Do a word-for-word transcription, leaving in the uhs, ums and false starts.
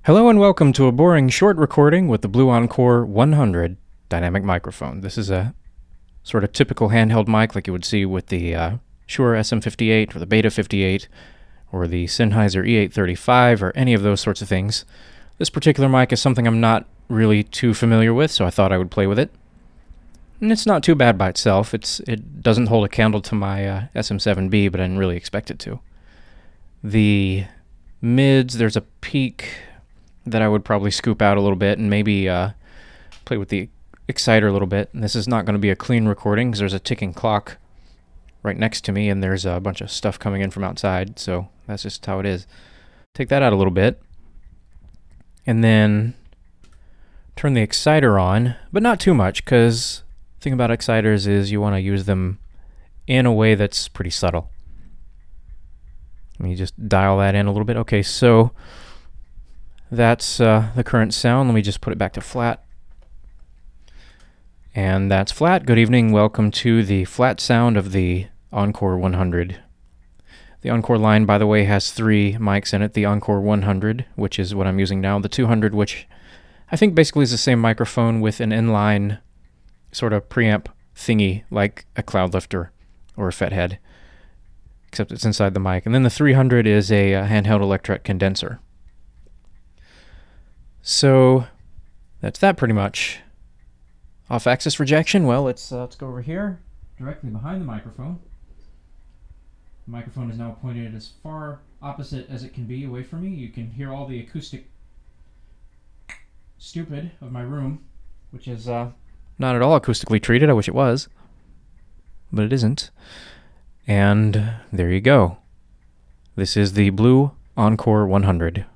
Hello and welcome to a boring short recording with the Blue Encore one hundred dynamic microphone. This is a sort of typical handheld mic like you would see with the uh, Shure S M fifty-eight or the Beta fifty-eight or the Sennheiser E eight thirty-five or any of those sorts of things. This particular mic is something I'm not really too familiar with, so I thought I would play with it. And it's not too bad by itself. It's It doesn't hold a candle to my uh, S M seven B, but I didn't really expect it to. The mids, there's a peak that I would probably scoop out a little bit and maybe uh, play with the exciter a little bit. And this is not going to be a clean recording because there's a ticking clock right next to me and there's a bunch of stuff coming in from outside, so that's just how it is. Take that out a little bit and then turn the exciter on, but not too much, because the thing about exciters is you want to use them in a way that's pretty subtle. Let me just dial that in a little bit. Okay, so that's uh, the current sound. Let me just put it back to flat. And that's flat. Good evening. Welcome to the flat sound of the Encore one hundred. The Encore line, by the way, has three mics in it. The Encore one hundred, which is what I'm using now. The two hundred, which I think basically is the same microphone with an inline sort of preamp thingy like a Cloudlifter or a Fethead, except it's inside the mic. And then the three hundred is a, a handheld electret condenser. So that's that pretty much. Off-axis rejection, well, let's, uh, let's go over here, directly behind the microphone. The microphone is now pointed as far opposite as it can be away from me. You can hear all the acoustic stupid of my room, which is uh, not at all acoustically treated. I wish it was, but it isn't. And there you go. This is the Blue Encore one hundred.